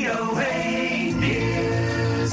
VOA News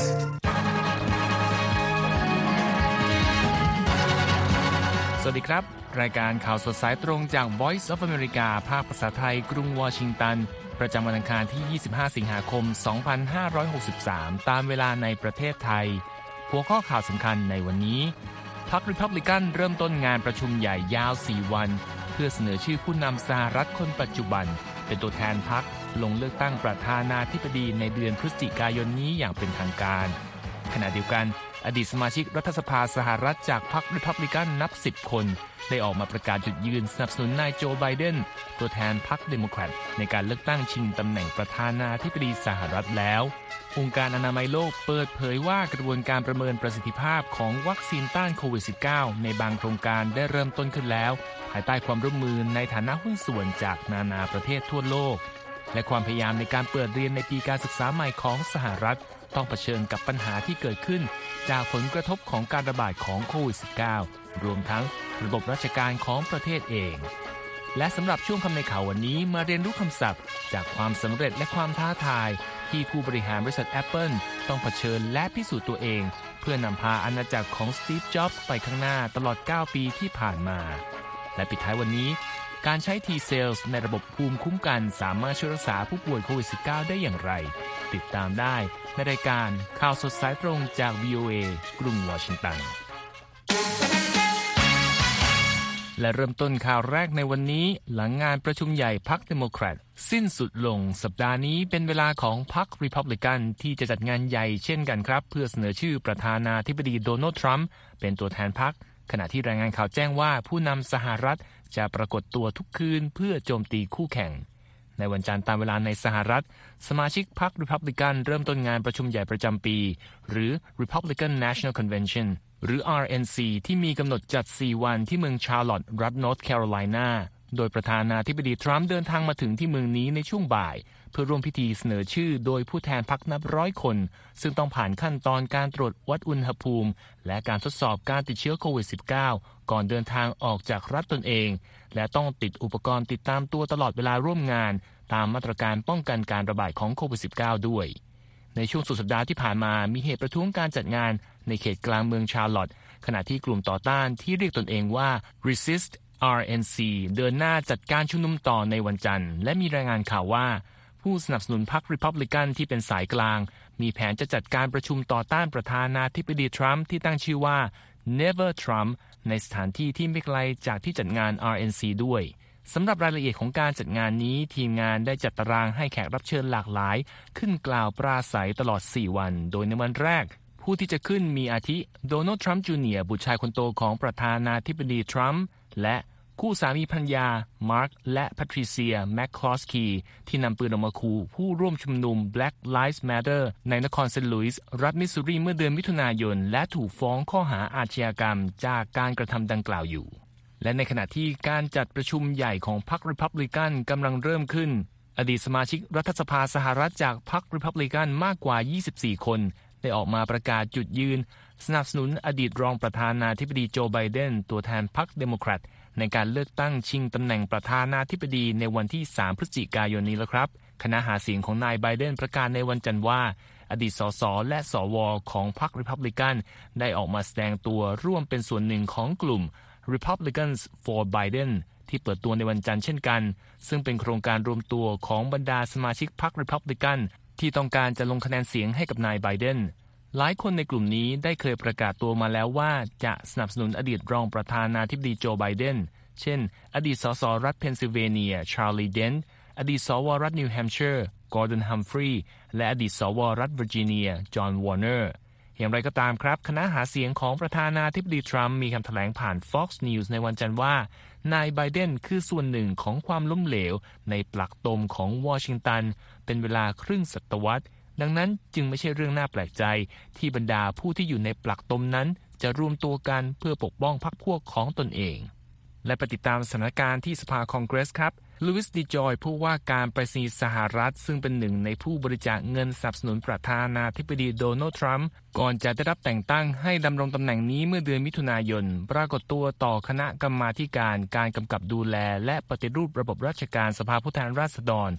สวัสดีครับรายการข่าวสดสายตรงจาก Voice of America ภาคภาษาไทยกรุงวอชิงตันประจำวันอังคารที่ 25 สิงหาคม 2563 ตามเวลาในประเทศไทยหัวข้อข่าวสำคัญในวันนี้พรรค Republican เริ่มต้นงานประชุมใหญ่ยาว 4 วันเพื่อเสนอชื่อผู้นำสหรัฐคนปัจจุบันเป็นตัวแทนพรรคลงเลือกตั้งประธานาธิบดีในเดือนพฤศจิกายนนี้อย่างเป็นทางการขณะเดียวกันอดีตสมาชิกรัฐสภาสหรัฐจากพรรค Republican นับ 10 คนได้ออกมาประกาศจุดยืนสนับสนุนนายโจไบเดนตัวแทนพรรคเดโมแครตในการเลือกตั้งชิงตำแหน่งประธานาธิบดีสหรัฐแล้วองค์การอนามัยโลกเปิดเผยว่ากระบวนการประเมินประสิทธิภาพของวัคซีนต้านโควิด -19 ในบางโครงการได้เริ่มต้นขึ้นแล้วภายใต้ความร่วมมือในฐานะหุ้นส่วนจากนานาประเทศทั่วโลกและความพยายามในการเปิดเรียนในปีการศึกษาใหม่ของสหรัฐต้องเผชิญกับปัญหาที่เกิดขึ้นจากผลกระทบของการระบาดของโควิด -19 รวมทั้งระบบราชการของประเทศเองและสำหรับช่วงคำในข่าววันนี้มาเรียนรู้คำศัพท์จากความสำเร็จและความท้าทายที่ผู้บริหารบริษัท Apple ต้องเผชิญและพิสูจน์ตัวเองเพื่อนำพาอาณาจักรของ Steve Jobs ไปข้างหน้าตลอด 9 ปีที่ผ่านมาและปิดท้ายวันนี้การใช้ T-cells ในระบบภูมิคุ้มกันสามารถช่วยรักษาผู้ป่วยโควิด -19 ได้อย่างไรติดตามได้ในรายการข่าวสดสายตรงจาก VOA กรุงวอชิงตันและเริ่มต้นข่าวแรกในวันนี้หลังงานประชุมใหญ่พรรคเดโมแครตสิ้นสุดลงสัปดาห์นี้เป็นเวลาของพรรครีพับลิกันที่จะจัดงานใหญ่เช่นกันครับเพื่อเสนอชื่อประธานาธิบดีโดนัลด์ทรัมป์เป็นตัวแทนพรรคขณะที่รายงานข่าวแจ้งว่าผู้นำสหรัฐจะปรากฏตัวทุกคืนเพื่อโจมตีคู่แข่งในวันจันทร์ตามเวลาในสหรัฐสมาชิกพรรครีพับลิกันเริ่มต้นงานประชุมใหญ่ประจำปีหรือ Republican National Convention หรือ RNC ที่มีกำหนดจัด 4 วันที่เมืองชาร์ลอตต์รัฐนอร์ทแคโรไลนาโดยประธานาธิบดีทรัมป์เดินทางมาถึงที่เมืองนี้ในช่วงบ่ายเพื่อร่วมพิธีเสนอชื่อโดยผู้แทนพรรคนับร้อยคนซึ่งต้องผ่านขั้นตอนการตรวจวัดอุณหภูมิและการทดสอบการติดเชื้อโควิด -19 ก่อนเดินทางออกจากรัฐตนเองและต้องติดอุปกรณ์ติดตามตัวตลอดเวลาร่วมงานตามมาตรการป้องกันการระบาดของโควิด -19 ด้วยในช่วงสุดสัปดาห์ที่ผ่านมามีเหตุประท้วงการจัดงานในเขตกลางเมืองชาร์ลอตต์ขณะที่กลุ่มต่อต้านที่เรียกตนเองว่า Resist RNC เดินหน้าจัดการชุมนุมต่อในวันจันทร์และมีรายงานข่าวว่าผู้สนับสนุนพรรค Republican ที่เป็นสายกลางมีแผนจะจัดการประชุมต่อต้านประธานาธิบดีทรัมป์ที่ตั้งชื่อว่า Never Trump ในสถานที่ที่ไม่ไกลจากที่จัดงาน RNC ด้วยสำหรับรายละเอียดของการจัดงานนี้ทีมงานได้จัดตารางให้แขกรับเชิญหลากหลายขึ้นกล่าวปราศรัยตลอด 4 วันโดยในวันแรกผู้ที่จะขึ้นมีอาทิโดนัลด์ทรัมป์จูเนียร์บุตรชายคนโตของประธานาธิบดีทรัมป์และคู่สามีภรรยามาร์คและแพทริเซียแมคคลอสคีที่นำปืนออกมาขู่ผู้ร่วมชุมนุม Black Lives Matter ในนครเซนต์หลุยส์รัฐมิสซูรีเมื่อเดือนมิถุนายนและถูกฟ้องข้อหาอาชญากรรมจากการกระทำดังกล่าวอยู่และในขณะที่การจัดประชุมใหญ่ของพรรครีพับลิกันกำลังเริ่มขึ้นอดีตสมาชิกรัฐสภาสหรัฐจากพรรครีพับลิกันมากกว่า24คนได้ออกมาประกาศจุดยืนสนับสนุนอดีตรองประธานาธิบดีโจไบเดนตัวแทนพรรคเดโมแครตในการเลือกตั้งชิงตำแหน่งประธานาธิบดีในวันที่ 3 พฤศจิกายนนี้แล้วครับคณะหาเสียงของนายไบเดนประกาศในวันจันทร์ว่าอดีตสสและสวของพรรครีพับลิกันได้ออกมาแสดงตัวร่วมเป็นส่วนหนึ่งของกลุ่ม Republicans for Biden ที่เปิดตัวในวันจันทร์เช่นกันซึ่งเป็นโครงการรวมตัวของบรรดาสมาชิกพรรครีพับลิกันที่ต้องการจะลงคะแนนเสียงให้กับนายไบเดนหลายคนในกลุ่มนี้ได้เคยประกาศตัวมาแล้วว่าจะสนับสนุนอดีตรองประธานาธิบดีโจไบเดนเช่นอดีตสสรัฐเพนซิลเวเนียชาร์ลีเดนต์อดีตสวรัฐนิวแฮมป์ชัยร์กอร์ดอนฮัมฟรีย์และอดีตสวรัฐเวอร์จิเนียจอห์นวอร์เนอร์อย่างไรก็ตามครับคณะหาเสียงของประธานาธิบดีทรัมป์มีคำแถลงผ่าน Fox News ในวันจันทร์ว่านายไบเดนคือส่วนหนึ่งของความล้มเหลวในปลักตมของวอชิงตันเป็นเวลาครึ่งศตวรรษดังนั้นจึงไม่ใช่เรื่องน่าแปลกใจที่บรรดาผู้ที่อยู่ในปลักตมนั้นจะรวมตัวกันเพื่อปกป้องพรรคพวกของตนเองและไปติดตามสถานการณ์ที่สภาคองเกรสครับลูอิสดิจอยผู้ว่าการไปรษณีย์สหรัฐซึ่งเป็นหนึ่งในผู้บริจาคเงินสนับสนุนประธานาธิบดีโดนัลด์ทรัมป์ก่อนจะได้รับแต่งตั้งให้ดำรงตำแหน่งนี้เมื่อเดือนมิถุนายนปรากฏตัวต่อคณะกรรมาธิการการกำกับดูแลและปฏิรูประบบราชการสภาผู้แทนราษฎร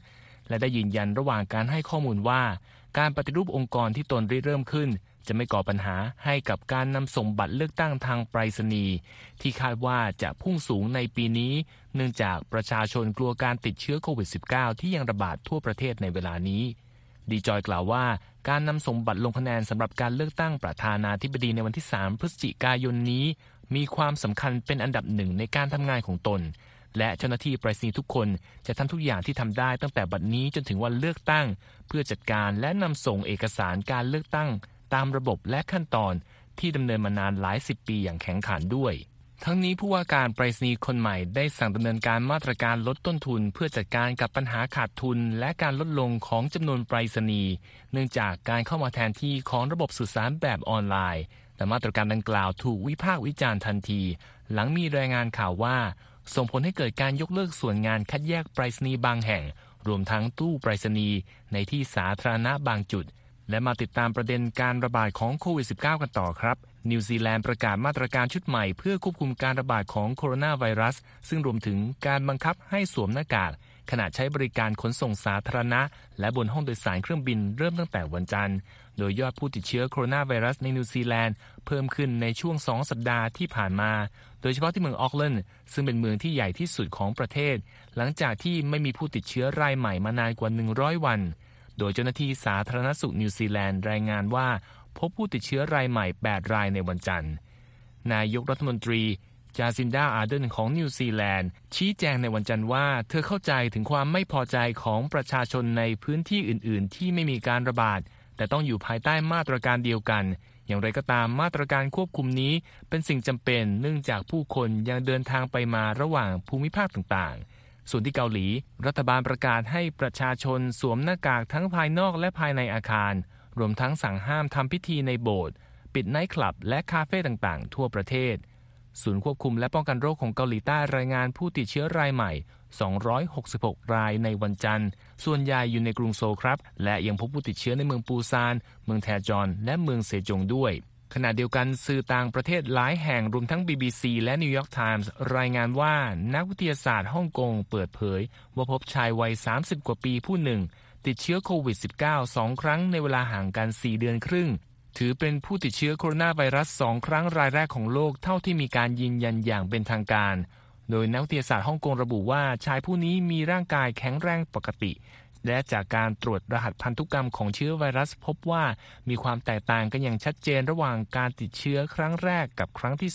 และได้ยืนยันระหว่างการให้ข้อมูลว่าการปฏิรูปองค์กรที่ตนริเริ่มขึ้นจะไม่ก่อปัญหาให้กับการนำส่งบัตรเลือกตั้งทางไปรษณีย์ที่คาดว่าจะพุ่งสูงในปีนี้เนื่องจากประชาชนกลัวการติดเชื้อโควิด -19 ที่ยังระบาดทั่วประเทศในเวลานี้ดีจอยกล่าวว่าการนำส่งบัตรลงคะแนนสำหรับการเลือกตั้งประธานาธิบดีในวันที่ 3 พฤศจิกายนนี้มีความสำคัญเป็นอันดับหนึ่งในการทำงานของตนและเจ้าหน้าที่ไปรษณีย์ทุกคนจะทำทุกอย่างที่ทำได้ตั้งแต่บัดนี้จนถึงวันเลือกตั้งเพื่อจัดการและนำส่งเอกสารการเลือกตั้งตามระบบและขั้นตอนที่ดำเนินมานานหลายสิบปีอย่างแข็งขันด้วยทั้งนี้ผู้ว่าการไปรษณีย์คนใหม่ได้สั่งดำเนินการมาตรการลดต้นทุนเพื่อจัดการกับปัญหาขาดทุนและการลดลงของจำนวนไปรษณีย์เนื่องจากการเข้ามาแทนที่ของระบบสื่อสารแบบออนไลน์แต่มาตรการดังกล่าวถูกวิพากษ์วิจารณ์ทันทีหลังมีรายงานข่าวว่าส่งผลให้เกิดการยกเลิกส่วนงานคัดแยกไปรษณีย์บางแห่งรวมทั้งตู้ไปรษณีย์ในที่สาธารณะบางจุดและมาติดตามประเด็นการระบาดของโควิด -19 กันต่อครับนิวซีแลนด์ประกาศมาตรการชุดใหม่เพื่อควบคุมการระบาดของโคโรนาไวรัสซึ่งรวมถึงการบังคับให้สวมหน้ากากขณะใช้บริการขนส่งสาธารณะและบนห้องโดยสารเครื่องบินเริ่มตั้งแต่วันจันทร์โดยยอดผู้ติดเชื้อโคโรนาไวรัสในนิวซีแลนด์เพิ่มขึ้นในช่วง2สัปดาห์ที่ผ่านมาโดยเฉพาะที่เมืองออคแลนด์ซึ่งเป็นเมืองที่ใหญ่ที่สุดของประเทศหลังจากที่ไม่มีผู้ติดเชื้อรายใหม่มานานกว่า100วันโดยเจ้าหน้าที่สาธารณสุขนิวซีแลนด์รายงานว่าพบผู้ติดเชื้อรายใหม่8รายในวันจันทร์นายกรัฐมนตรีจาซินดาอาร์เดนของนิวซีแลนด์ชี้แจงในวันจันทร์ว่าเธอเข้าใจถึงความไม่พอใจของประชาชนในพื้นที่อื่นๆที่ไม่มีการระบาดแต่ต้องอยู่ภายใต้มาตรการเดียวกันอย่างไรก็ตามมาตรการควบคุมนี้เป็นสิ่งจำเป็นเนื่องจากผู้คนยังเดินทางไปมาระหว่างภูมิภาคต่างๆส่วนที่เกาหลีรัฐบาลประกาศให้ประชาชนสวมหน้ากากทั้งภายนอกและภายในอาคารรวมทั้งสั่งห้ามทำพิธีในโบสถ์ปิดไนท์คลับและคาเฟ่ต่างๆทั่วประเทศศูนย์ควบคุมและป้องกันโรคของเกาหลีใต้รายงานผู้ติดเชื้อรายใหม่266รายในวันจันทร์ส่วนใหญ่อยู่ในกรุงโซลครับและยังพบผู้ติดเชื้อในเมืองปูซานเมืองแทจอนและเมืองเซจงด้วยขณะเดียวกันสื่อต่างประเทศหลายแห่งรวมทั้ง BBC และ New York Times รายงานว่านักวิทยาศาสตร์ฮ่องกงเปิดเผยว่าพบชายวัย30กว่าปีผู้หนึ่งติดเชื้อโควิด -19 2 ครั้งในเวลาห่างกัน4เดือนครึ่งถือเป็นผู้ติดเชื้อโคโรนาไวรัส2ครั้งรายแรกของโลกเท่าที่มีการยืนยันอย่างเป็นทางการโดยนักวิทยาศาสตร์ฮ่องกงระบุว่าชายผู้นี้มีร่างกายแข็งแรงปกติและจากการตรวจรหัสพันธุกรรมของเชื้อไวรัสพบว่ามีความแตกต่างกันอย่างชัดเจนระหว่างการติดเชื้อครั้งแรกกับครั้งที่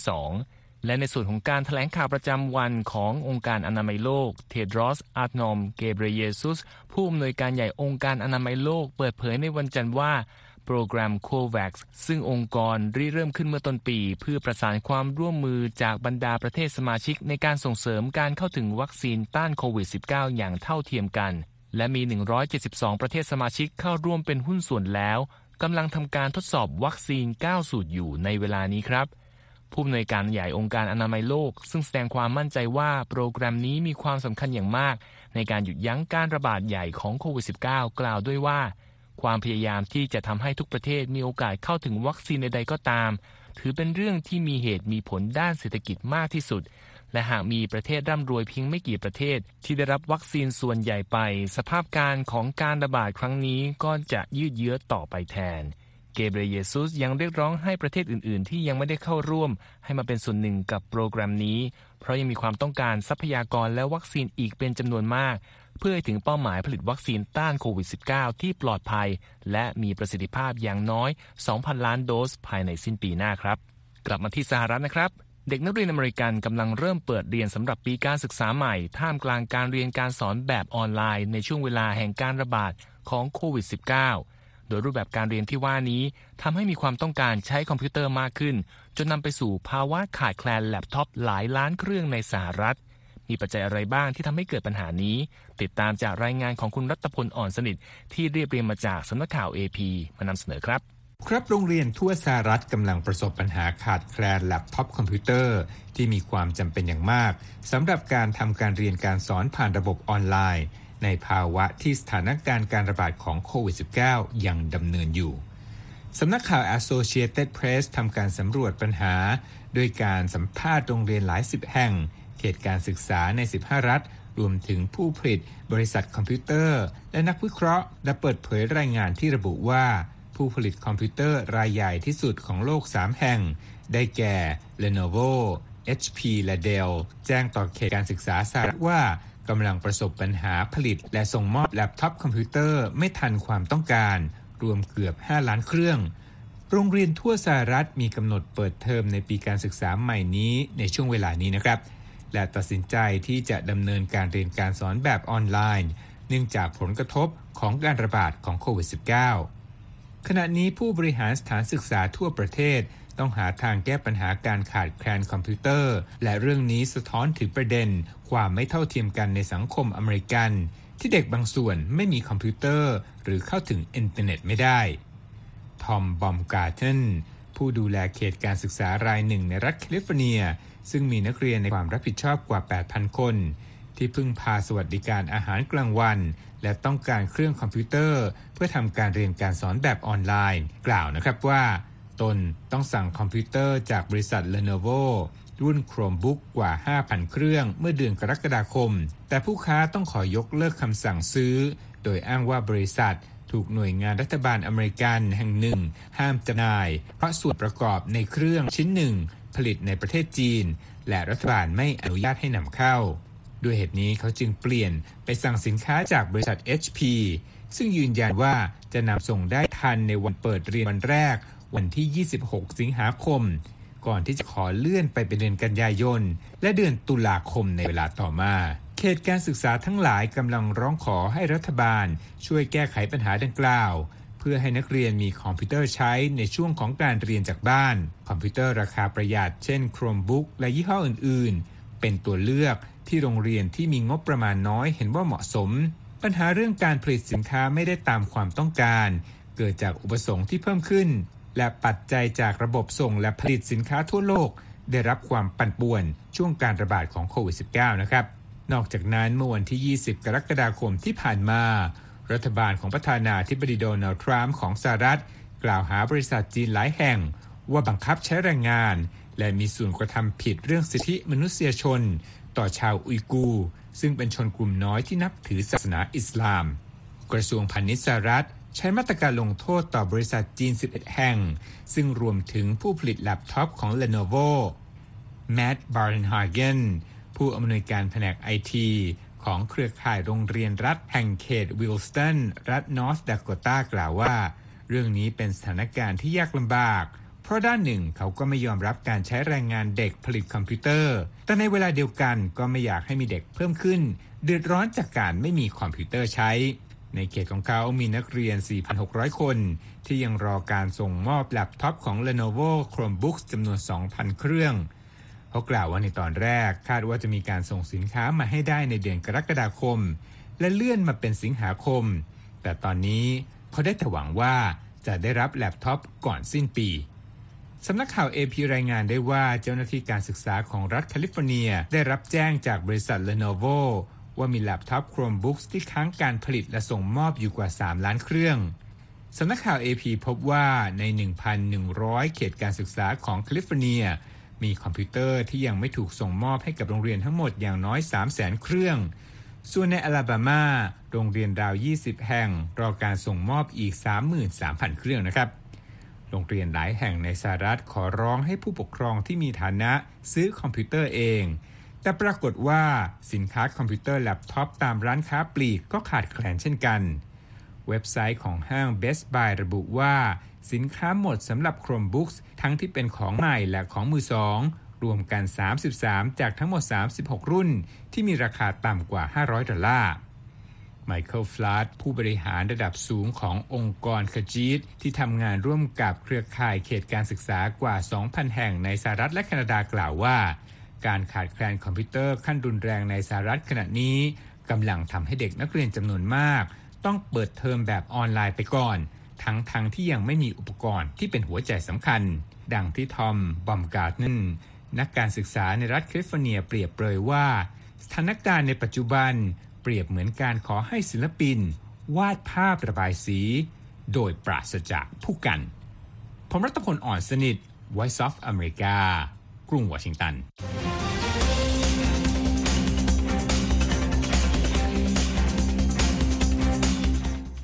2และในส่วนของการแถลงข่าวประจำวันขององค์การอนามัยโลกเทดรอส อาธนอม เกเบรเยซุสผู้อำนวยการใหญ่องค์การอนามัยโลกเปิดเผยในวันจันทร์ว่าโปรแกรมโควัคซ์ซึ่งองค์กรริเริ่มขึ้นเมื่อต้นปีเพื่อประสานความร่วมมือจากบรรดาประเทศสมาชิกในการส่งเสริมการเข้าถึงวัคซีนต้านโควิด -19 อย่างเท่าเทียมกันและมี172ประเทศสมาชิกเข้าร่วมเป็นหุ้นส่วนแล้วกำลังทำการทดสอบวัคซีน9สูตรอยู่ในเวลานี้ครับผู้อำนวยการใหญ่องค์การอนามัยโลกซึ่งแสดงความมั่นใจว่าโปรแกรมนี้มีความสำคัญอย่างมากในการหยุดยั้งการระบาดใหญ่ของโควิด -19 กล่าวด้วยว่าความพยายามที่จะทำให้ทุกประเทศมีโอกาสเข้าถึงวัคซีนใดๆก็ตามถือเป็นเรื่องที่มีเหตุมีผลด้านเศรษฐกิจมากที่สุดและหากมีประเทศร่ำรวยเพียงไม่กี่ประเทศที่ได้รับวัคซีนส่วนใหญ่ไปสภาพการของการระบาดครั้งนี้ก็จะยืดเยื้อต่อไปแทนเกเบรเยซุสยังเรียกร้องให้ประเทศอื่นๆที่ยังไม่ได้เข้าร่วมให้มาเป็นส่วนหนึ่งกับโปรแกรมนี้เพราะยังมีความต้องการทรัพยากรและวัคซีนอีกเป็นจำนวนมากเพื่อให้ถึงเป้าหมายผลิตวัคซีนต้านโควิด -19 ที่ปลอดภัยและมีประสิทธิภาพอย่างน้อย 2,000 ล้านโดสภายในสิ้นปีหน้าครับกลับมาที่สหรัฐนะครับเด็กนักเรียนอเมริกันกำลังเริ่มเปิดเรียนสำหรับปีการศึกษาใหม่ท่ามกลางการเรียนการสอนแบบออนไลน์ในช่วงเวลาแห่งการระบาดของโควิด -19 โดยรูปแบบการเรียนที่ว่านี้ทำให้มีความต้องการใช้คอมพิวเตอร์มากขึ้นจนนำไปสู่ภาวะขาดแคลนแล็ปท็อปหลายล้านเครื่องในสหรัฐมีปัจจัยอะไรบ้างที่ทำให้เกิดปัญหานี้ติดตามจากรายงานของคุณรัตพล อ่อนสนิทที่เรียบเรียงมาจากสำนักข่าว AP มานำเสนอครับโรงเรียนทั่วสหรัฐกำลังประสบปัญหาขาดแคลนแล็ปท็อปคอมพิวเตอร์ที่มีความจำเป็นอย่างมากสำหรับการทำการเรียนการสอนผ่านระบบออนไลน์ในภาวะที่สถานการณ์การระบาดของโควิด -19 ยังดำเนินอยู่สำนักข่าว Associated Press ทำการสำรวจปัญหาโดยการสัมภาษณ์โรงเรียนหลายสิบแห่งเขตการศึกษาใน15รัฐรวมถึงผู้ผลิตบริษัทคอมพิวเตอร์และนักวิเคราะห์ได้เปิดเผยรายงานที่ระบุว่าผู้ผลิตคอมพิวเตอร์รายใหญ่ที่สุดของโลก3แห่งได้แก่ Lenovo HP และ Dell แจ้งต่อเขตการศึกษาสหรัฐว่ากำลังประสบปัญหาผลิตและส่งมอบแล็ปท็อปคอมพิวเตอร์ไม่ทันความต้องการรวมเกือบ5ล้านเครื่องโรงเรียนทั่วสหรัฐมีกำหนดเปิดเทอมในปีการศึกษาใหม่นี้ในช่วงเวลานี้นะครับและตัดสินใจที่จะดำเนินการเรียนการสอนแบบออนไลน์เนื่องจากผลกระทบของการระบาดของโควิด -19 ขณะนี้ผู้บริหารสถานศึกษาทั่วประเทศต้องหาทางแก้ปัญหาการขาดแคลนคอมพิวเตอร์และเรื่องนี้สะท้อนถึงประเด็นความไม่เท่าเทียมกันในสังคมอเมริกันที่เด็กบางส่วนไม่มีคอมพิวเตอร์หรือเข้าถึงอินเทอร์เน็ตไม่ได้ทอม บอมการ์เทนผู้ดูแลเขตการศึกษารายหนึ่งในรัฐแคลิฟอร์เนียซึ่งมีนักเรียนในความรับผิดชอบกว่า 8,000 คนที่พึ่งพาสวัสดิการอาหารกลางวันและต้องการเครื่องคอมพิวเตอร์เพื่อทำการเรียนการสอนแบบออนไลน์กล่าวนะครับว่าตนต้องสั่งคอมพิวเตอร์จากบริษัท Lenovo รุ่น Chromebook กว่า 5,000 เครื่องเมื่อเดือนกรกฎาคมแต่ผู้ค้าต้องขอยกเลิกคำสั่งซื้อโดยอ้างว่าบริษัทถูกหน่วยงานรัฐบาลอเมริกันแห่งหนึ่งห้ามจำหน่ายเพราะส่วนประกอบในเครื่องชิ้นหนึ่งผลิตในประเทศจีนและรัฐบาลไม่อนุญาตให้นำเข้าด้วยเหตุนี้เขาจึงเปลี่ยนไปสั่งสินค้าจากบริษัท HP ซึ่งยืนยันว่าจะนำส่งได้ทันในวันเปิดเรียนวันแรกวันที่ 26 สิงหาคมก่อนที่จะขอเลื่อนไปเป็นเดือนกันยายนและเดือนตุลาคมในเวลาต่อมาเขตการศึกษาทั้งหลายกำลังร้องขอให้รัฐบาลช่วยแก้ไขปัญหาดังกล่าวเพื่อให้นักเรียนมีคอมพิวเตอร์ใช้ในช่วงของการเรียนจากบ้านคอมพิวเตอร์ราคาประหยัดเช่น Chromebook และยี่ห้ออื่นๆเป็นตัวเลือกที่โรงเรียนที่มีงบประมาณน้อยเห็นว่าเหมาะสมปัญหาเรื่องการผลิตสินค้าไม่ได้ตามความต้องการเกิดจากอุปสงค์ที่เพิ่มขึ้นและปัจจัยจากระบบส่งและผลิตสินค้าทั่วโลกได้รับความปั่นป่วนช่วงการระบาดของโควิด -19 นะครับนอกจากนั้นเมื่อวันที่ 20 กรกฎาคมที่ผ่านมารัฐบาลของประธานาธิบดีโดนัลด์ทรัมป์ของสหรัฐกล่าวหาบริษัทจีนหลายแห่งว่าบังคับใช้แรงงานและมีส่วนกระทำผิดเรื่องสิทธิมนุษยชนต่อชาวอุยกูร์ซึ่งเป็นชนกลุ่มน้อยที่นับถือศาสนาอิสลามกระทรวงพาณิชย์สหรัฐใช้มาตรการลงโทษต่อบริษัทจีน 11 แห่งซึ่งรวมถึงผู้ผลิตแล็ปท็อปของ Lenovo แมตต์ บาร์เรนฮาเกนผู้อำนวยการแผนก IT ของเครือข่ายโรงเรียนรัฐแห่งเขตวิลสตันรัฐนอร์ทดาโคตากล่าวว่าเรื่องนี้เป็นสถานการณ์ที่ยากลำบากเพราะด้านหนึ่งเขาก็ไม่ยอมรับการใช้แรงงานเด็กผลิตคอมพิวเตอร์แต่ในเวลาเดียวกันก็ไม่อยากให้มีเด็กเพิ่มขึ้นเดือดร้อนจากการไม่มีคอมพิวเตอร์ใช้ในเขตของเขามีนักเรียน 4,600 คนที่ยังรอการส่งมอบแล็ปท็อปของ Lenovo Chromebooks จำนวน 2,000 เครื่องเขากล่าวว่าในตอนแรกคาดว่าจะมีการส่งสินค้ามาให้ได้ในเดือนกรกฎาคมและเลื่อนมาเป็นสิงหาคมแต่ตอนนี้เขาได้แต่หวังว่าจะได้รับแล็ปท็อปก่อนสิ้นปีสำนักข่าว AP รายงานได้ว่าเจ้าหน้าที่การศึกษาของรัฐแคลิฟอร์เนียได้รับแจ้งจากบริษัท Lenovo ว่ามีแล็ปท็อป Chromebooks ที่ค้างการผลิตและส่งมอบอยู่กว่า 3 ล้านเครื่องสำนักข่าว AP พบว่าใน 1,100 เขตการศึกษาของแคลิฟอร์เนียมีคอมพิวเตอร์ที่ยังไม่ถูกส่งมอบให้กับโรงเรียนทั้งหมดอย่างน้อย 300,000 เครื่องส่วนในอลาบามาโรงเรียนราว 20 แห่งรอการส่งมอบอีก 33,000 เครื่องนะครับโรงเรียนหลายแห่งในสหรัฐขอร้องให้ผู้ปกครองที่มีฐานะซื้อคอมพิวเตอร์เองแต่ปรากฏว่าสินค้าคอมพิวเตอร์แล็ปท็อปตามร้านค้าปลีกก็ขาดแคลนเช่นกันเว็บไซต์ของห้าง Best Buy ระบุว่าสินค้าหมดสำหรับ Chromebooks ทั้งที่เป็นของใหม่และของมือสองรวมกัน33จากทั้งหมด36รุ่นที่มีราคาต่ำกว่า$500ไมเคิล ฟลัดผู้บริหารระดับสูงขององค์กรคจีดที่ทำงานร่วมกับเครือข่ายเขตการศึกษากว่า 2,000 แห่งในสหรัฐและแคนาดากล่าวว่าการขาดแคลนคอมพิวเตอร์ขั้นรุนแรงในสหรัฐขณะนี้กำลังทำให้เด็กนักเรียนจำนวนมากต้องเปิดเทอมแบบออนไลน์ไปก่อนทั้งที่ยังไม่มีอุปกรณ์ที่เป็นหัวใจสำคัญดังที่ทอม บอมการ์เนนนักการศึกษาในรัฐแคลิฟอร์เนียเปรียบเปรยว่าสถานการณ์ในปัจจุบันเปรียบเหมือนการขอให้ศิลปินวาดภาพระบายสีโดยปราศจากผู้กันผมรัตพล อ่อนสนิท Voice of America กรุงวอชิงตัน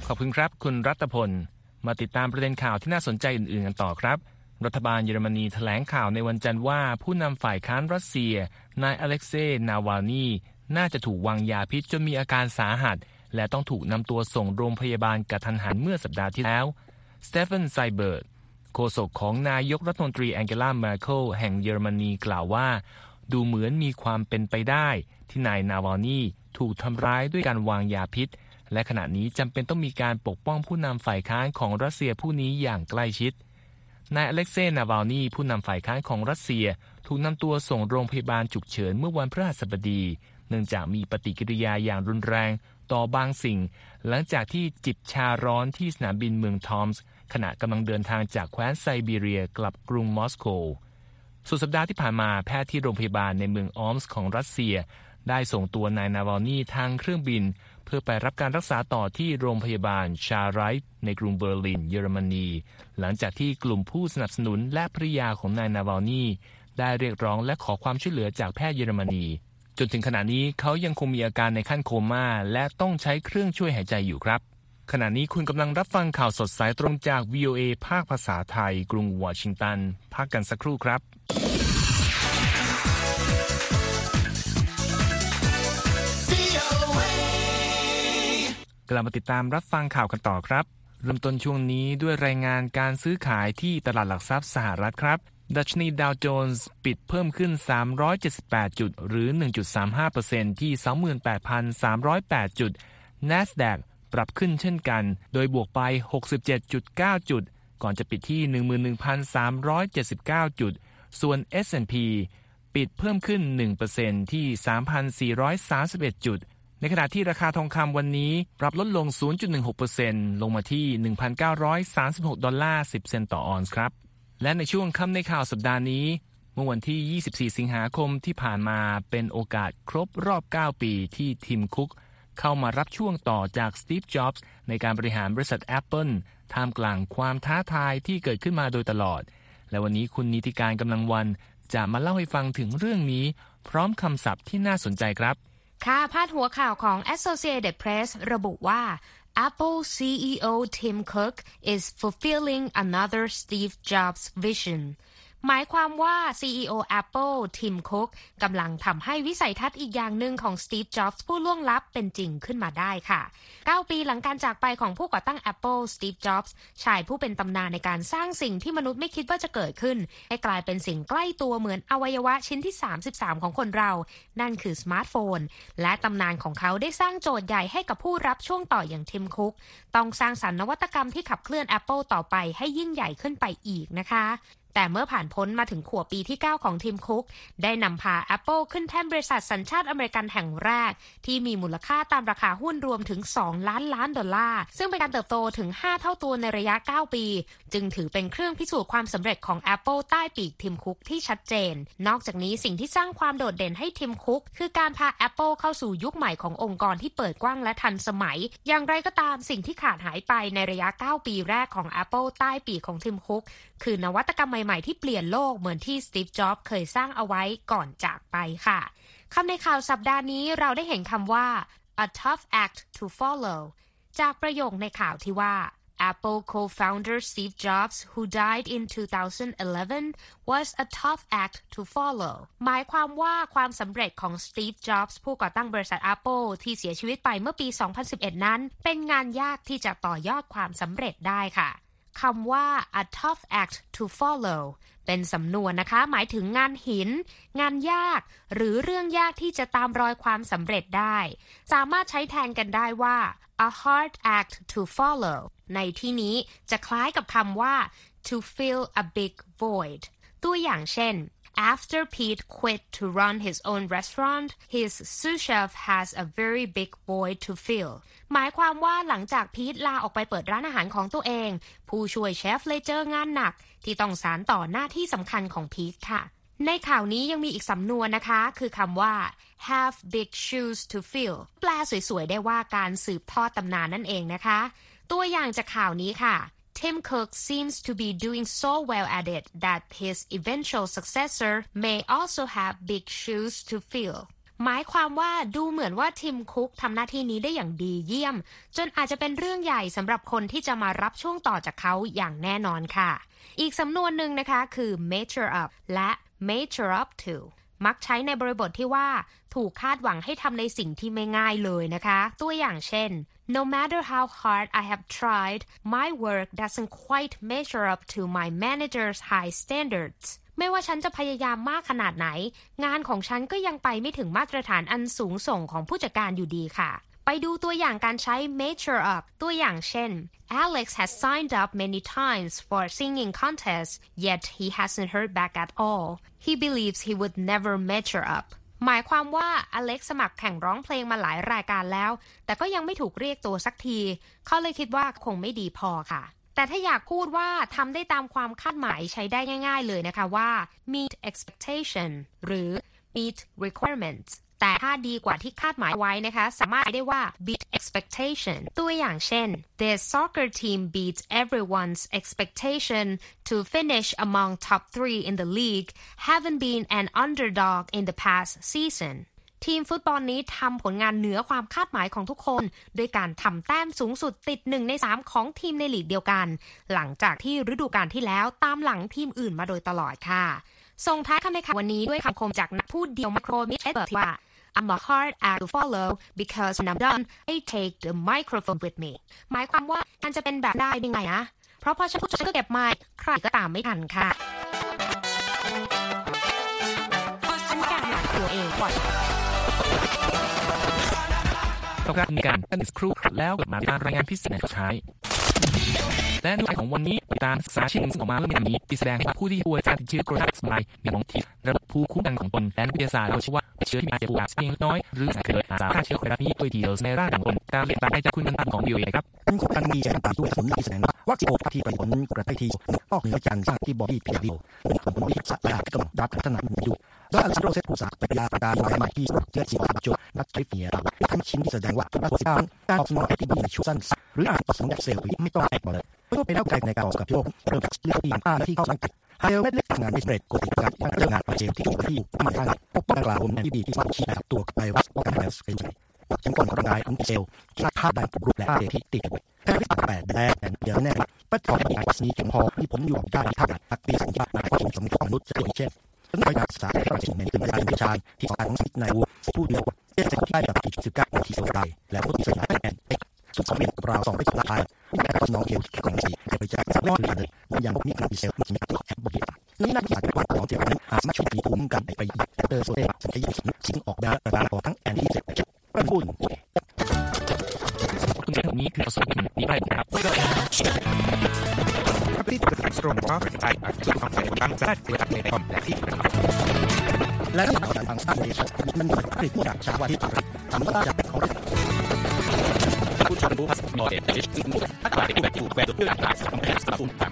ขอบคุณครับคุณรัตพลมาติดตามประเด็นข่าวที่น่าสนใจอื่นๆกันต่อครับรัฐบาลเยอรมนีแถลงข่าวในวันจันทร์ว่าผู้นำฝ่ายค้านรัสเซียนายอเล็กเซย์นาวาลนีน่าจะถูกวางยาพิษจนมีอาการสาหัสและต้องถูกนำตัวส่งโรงพยาบาลกระทันหันเมื่อสัปดาห์ที่แล้วสเตฟานไซเบิร์ตโฆษกของนายกรัฐมนตรีแองเกลา เมอร์เคิลแห่งเยอรมนีกล่าวว่าดูเหมือนมีความเป็นไปได้ที่นายนาวาลนีถูกทำร้ายด้วยการวางยาพิษและขณะนี้จำเป็นต้องมีการปกป้องผู้นำฝ่ายค้านของรัสเซียผู้นี้อย่างใกล้ชิดนายอเล็กเซย์ นาวาลนีผู้นำฝ่ายค้านของรัสเซียถูกนำตัวส่งโรงพยาบาลฉุกเฉินเมื่อวันพฤหัสบดีเนื่องจากมีปฏิกิริยาอย่างรุนแรงต่อบางสิ่งหลังจากที่จิบชาร้อนที่สนามบินเมืองทอมส์ขณะกำลังเดินทางจากแคว้นไซบีเรียกลับกรุงมอสโกสุดสัปดาห์ที่ผ่านมาแพทย์ที่โรงพยาบาลในเมืองออมส์ของรัสเซียได้ส่งตัวนายนาวาลนีทางเครื่องบินเพื่อไปรับการรักษาต่อที่โรงพยาบาลชาไรท์ในกรุงเบอร์ลินเยอรมนีหลังจากที่กลุ่มผู้สนับสนุนและภริยาของนายนาวาลนีได้เรียกร้องและขอความช่วยเหลือจากแพทย์เยอรมนีจนถึงขณะนี้เขายังคงมีอาการในขั้นโคม่าและต้องใช้เครื่องช่วยหายใจอยู่ครับขณะนี้คุณกำลังรับฟังข่าวสดสายตรงจาก VOA ภาคภาษาไทยกรุงวอชิงตันพักกันสักครู่ครับกลับมาติดตามรับฟังข่าวกันต่อครับเริ่มต้นช่วงนี้ด้วยรายงานการซื้อขายที่ตลาดหลักทรัพย์สหรัฐครับดัชนีดาวโจนส์ปิดเพิ่มขึ้น378จุดหรือ 1.35% ที่ 28,308 จุด NASDAQ ปรับขึ้นเช่นกันโดยบวกไป 67.9 จุดก่อนจะปิดที่ 11,379 จุดส่วน S&P ปิดเพิ่มขึ้น 1% ที่ 3,431 จุดในขณะที่ราคาทองคำวันนี้ปรับลดลง 0.16% ลงมาที่ $1,936 10 เซนต์ต่อออนซ์ครับและในช่วงค่ำในข่าวสัปดาห์นี้เมื่อวันที่ 24 สิงหาคมที่ผ่านมาเป็นโอกาสครบรอบ 9 ปีที่ทิมคุกเข้ามารับช่วงต่อจากสตีฟ จ็อบส์ในการบริหารบริษัท Apple ท่ามกลางความท้าทายที่เกิดขึ้นมาโดยตลอดและวันนี้คุณนิติการกำลังวันจะมาเล่าให้ฟังถึงเรื่องนี้พร้อมคำศัพท์ที่น่าสนใจครับค่ะพาดหัวข่าวของ Associated Press ระบุว่า Apple CEO Tim Cook is fulfilling another Steve Jobs vision หมายความว่า CEO Apple Tim Cook กำลังทำให้วิสัยทัศน์อีกอย่างหนึ่งของ Steve Jobs ผู้ล่วงลับเป็นจริงขึ้นมาได้ค่ะ 9 ปีหลังการจากไปของผู้ก่อตั้ง Apple Steve Jobs ชายผู้เป็นตำนานในการสร้างสิ่งที่มนุษย์ไม่คิดว่าจะเกิดขึ้นให้กลายเป็นสิ่งใกล้ตัวเหมือนอวัยวะชิ้นที่ 33 ของคนเรานั่นคือสมาร์ทโฟนและตำนานของเขาได้สร้างโจทย์ใหญ่ให้กับผู้รับช่วงต่ออย่าง Tim Cook ต้องสร้างสรรค์นวัตกรรมที่ขับเคลื่อน Apple ต่อไปให้ยิ่งใหญ่ขึ้นไปอีกนะคะแต่เมื่อผ่านพ้นมาถึงขวบปีที่ 9 ของทิมคุกได้นำพา Apple ขึ้นแท่นบริษัทสัญชาติอเมริกันแห่งแรกที่มีมูลค่าตามราคาหุ้นรวมถึง$2 ล้านซึ่งเป็นการเติบโตถึง5เท่าตัวในระยะ9ปีจึงถือเป็นเครื่องพิสูจน์ความสำเร็จของ Apple ใต้ปีกทิมคุกที่ชัดเจนนอกจากนี้สิ่งที่สร้างความโดดเด่นให้ทิมคุกคือการพา Apple เข้าสู่ยุคใหม่ขององค์กรที่เปิดกว้างและทันสมัยอย่างไรก็ตามสิ่งที่ขาดหายไปในระยะ9ปีแรกของ Apple ใต้ปีกของทิมคุกคือนวัตกรรมใหม่ๆที่เปลี่ยนโลกเหมือนที่สตีฟ จ็อบส์เคยสร้างเอาไว้ก่อนจากไปค่ะคำในข่าวสัปดาห์นี้เราได้เห็นคำว่า a tough act to follow จากประโยคในข่าวที่ว่า Apple co-founder Steve Jobs who died in 2011 was a tough act to follow หมายความว่าความสำเร็จของ Steve Jobs ผู้ก่อตั้งบริษัท Apple ที่เสียชีวิตไปเมื่อปี 2011 นั้นเป็นงานยากที่จะต่อยอดความสำเร็จได้ค่ะคำว่า a tough act to follow เป็นสำนวนนะคะหมายถึงงานหินงานยากหรือเรื่องยากที่จะตามรอยความสำเร็จได้สามารถใช้แทนกันได้ว่า a hard act to follow ในที่นี้จะคล้ายกับคำว่า to fill a big void ตัวอย่างเช่นAfter Pete quit to run his own restaurant, his sous chef has a very big void to fill. หมายความว่าหลังจากพีทลาออกไปเปิดร้านอาหารของตัวเองผู้ช่วยเชฟเลยเจองานหนักที่ต้องสานต่อหน้าที่สำคัญของพีทค่ะในข่าวนี้ยังมีอีกสำนวนนะคะคือคำว่า have big shoes to fill แปลสวยๆได้ว่าการสืบทอดตำนานนั่นเองนะคะตัวอย่างจากข่าวนี้ค่ะ Tim Cook seems to be doing so well at it that his eventual successor may also have big shoes to fill หมายความว่าดูเหมือนว่าทิมคุกทำหน้าที่นี้ได้อย่างดีเยี่ยมจนอาจจะเป็นเรื่องใหญ่สำหรับคนที่จะมารับช่วงต่อจากเขาอย่างแน่นอนค่ะอีกสำนวนหนึ่งนะคะคือ measure up และ measure up to มักใช้ในบริบทที่ว่าถูกคาดหวังให้ทำในสิ่งที่ไม่ง่ายเลยนะคะตัวอย่างเช่น No matter how hard I have tried, my work doesn't quite measure up to my manager's high standards. ไม่ว่าฉันจะพยายามมากขนาดไหนงานของฉันก็ยังไปไม่ถึงมาตรฐานอันสูงส่งของผู้จัดการอยู่ดีค่ะไปดูตัวอย่างการใช้ measure up ตัวอย่างเช่น Alex has signed up many times for a singing contest, yet he hasn't heard back at all. He believes he would never measure up. หมายความว่าอเล็กซ์สมัครแข่งร้องเพลงมาหลายรายการแล้วแต่ก็ยังไม่ถูกเรียกตัวสักทีเขาเลยคิดว่าคงไม่ดีพอค่ะแต่ถ้าอยากพูดว่าทำได้ตามความคาดหมายใช้ได้ง่ายๆเลยนะคะว่า meet expectation หรือ meet requirements แต่ถ้าดีกว่าที่คาดหมายไว้นะคะสามารถใช้ได้ว่า beat expectation ตัวอย่างเช่น Their soccer team beats everyone's expectation to finish among top 3 in the league, having been an underdog in the past seasonทีมฟุตบอลนี้ทำผลงานเหนือความคาดหมายของทุกคนโดยการทำแต้มสูงสุดติด1 ใน 3ของทีมในลีกเดียวกันหลังจากที่ฤดูกาลที่แล้วตามหลังทีมอื่นมาโดยตลอดค่ะส่งท้ายคำในข่าววันนี้ด้วยคำคมจากนักพูดเดี่ยวมาโครมิชเอเบิร์ตว่า I'm a hard act to follow because when I'm done I take the microphone with me หมายความว่าการจะเป็นแบบได้ยังไงนะเพราะพอฉันพูดฉันก็เก็บไมค์ใครก็ตามไม่ทันค่ะอันการหลักตัวเองก่อนครับมีการตั้งครูแล้วกลับมาการรายงานพิเศษในสุดท้ายและในของวันนี้ตามสาชิ่งออกมาเมื่อไม่นานนี้ที่แสดงว่าผู้ที่ป่วยจากติดเชื้อโควิด-19มีของที่ระบบภูมิคุ้มกันของตนและนักวิทยาศาสตร์เราเชื่อว่าเชื้อที่มาจากผู้เพียงน้อยหรือเกิดจากฆ่าเชื้อโควิดนี้ด้วยทีเดียวในร่างกายคนการเรียนตามให้จากคุณนันของ VOA ครับการมีการตามด้วยผลที่แสดงว่าวัคซีนที่ประโยชน์กระตุ้นที่นอกเหนือจากสร้างที่บอดี้เพียงเดียวเป็นผลที่สัตว์และกำลังดับพัฒนาอยู่โดยอัลซาโดเซตผู้สาปฏิยาการลายใหม่ที่เชื้อสีบาโจนักใช้เฟียร์ทั้งชิ้นที่แสดงว่าตัวการตอบสนองที่ดีในช่วงสั้นหรืออาจตอบสนองจากเซลล์ไม่ต้องแอบมาเลยเพื่อไปแล้วในการออกกับโยกเริ่มจากเลือดที่ต้านที่เข้าสังกัดไฮเออร์เม็ดเล็กงานไม่สำเร็จกดติดการตั้งเรื่องงานประเจมที่ถูกที่มาทางปกป้องกล่าวในที่ดีที่สร้างชีพตัวไวรัสป้องกันไวรัสเป็นจังก่อนร่างกายของเซลล์ที่คาดได้ถูกรูปและที่ติดกันแต่วิธี8แดงเดี๋ยวแน่ปัจจุบันมีไอซ์นี้เพียงพอที่ผมอยู่ได้ท่าตักปีสัญญาณก็คงสมมนุษย์จะอย่างเช่นต้องไปศึกษาให้สิ่งในเป็นการวิชาที่สำคัญของในวูผู้เดียวเจะได้แบบที่19นาทีสุดท้ายแล้วก็สยายแอนสุดสมบูรณ์เรา2ไปสุดท้ายที่แต่ก็น้องเกี่ยวกับกองสีไปจากสักรอบเลยมันยังมีการเซลล์ที่มีตัวแอปบริการนี่นักวิชาการของเจ้านั้นอาจช่วยภูมิกันไปเตอร์โซเดสัญญาสิ่งออกแบบระบบทั้งแอนตี้เซปต์ประคุณคุณเจ้านี้คือประสบการณ์ที่ได้ครับที่จะเป็นสตรองก็จะไปจุดของไฟบางชาติที่ในคอมและที่และที่ต่างๆสร้างในมันมีผลิตผู้ดักชาวที่ทำได้จากเขาผู้ชมผู้พัฒนาเด็กเด็กซึ่งถ้าใครที่แบบถูกแวดเพื่อการสร้างแผนสร้างภูมิคุ้มกัน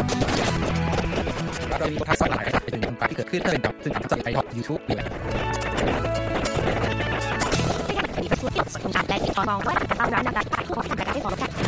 เรามีทักษะหลายเป็นการที่เกิดขึ้นเป็นกับซึ่งอาจจะไปทอด YouTube ด้วยและที่มองว่าตามร้านอาหารผู้คนทำการให้ฟอลโล่